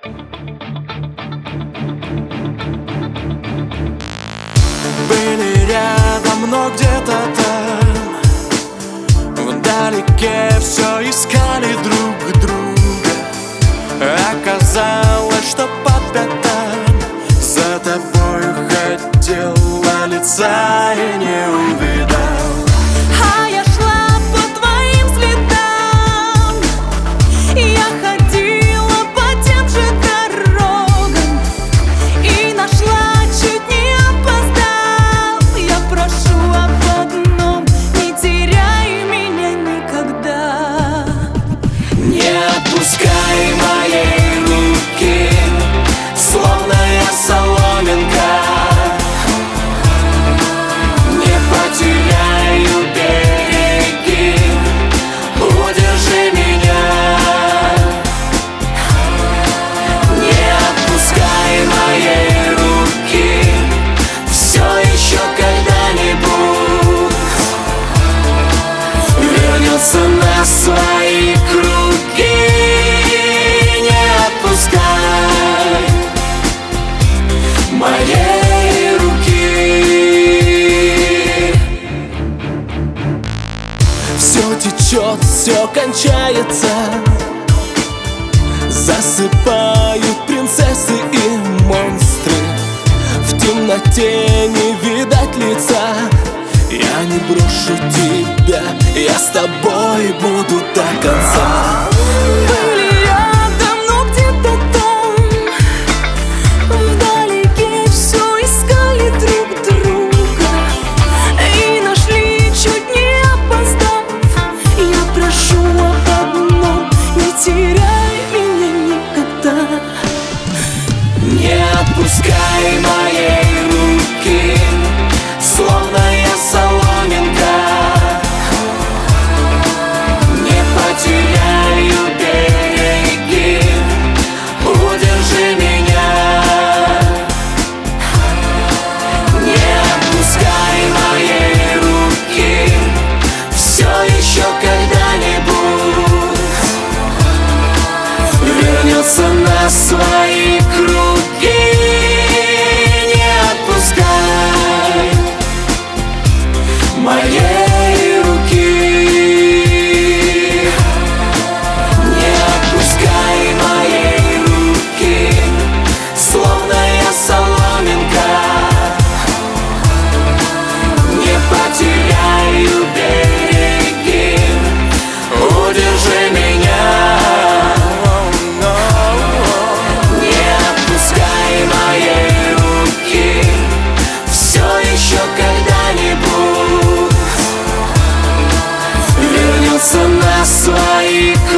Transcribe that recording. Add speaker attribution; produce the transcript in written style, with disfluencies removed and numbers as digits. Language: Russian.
Speaker 1: Были рядом, но где-то там вдалеке все искали друг друга. Оказалось, что по пятам за тобой хотела, лица и не увидал.
Speaker 2: А я шла по твоим следам, я ходила по тем же дорогам и нашла, чуть не опоздав. Я прошу об одном: не теряй меня никогда.
Speaker 1: Не отпускай моей руки, словно я соломинка. Не потеряю береги, удержи меня. Не отпускай моей руки, все еще когда-нибудь вернется на свои круги. Не отпускай моей руки. Все течет, все кончается, засыпают принцессы и монстры. В темноте не видать лица. Я не брошу тебя, я с тобой буду до конца.
Speaker 2: Были рядом, но где-то там вдалеке все искали друг друга и нашли, чуть не опоздав. Я прошу об одном: не теряй меня никогда.
Speaker 1: Не отпускай моей руки, словно я соломинка. Не потеряю береги, удержи меня. Не отпускай моей руки, все еще когда-нибудь вернется на свои круги. Не отпускай моей руки. Не отпускай моей руки, словно я соломинка. Не потеряю береги, удержи меня. Не отпускай моей руки, все еще когда-нибудь вернется на свои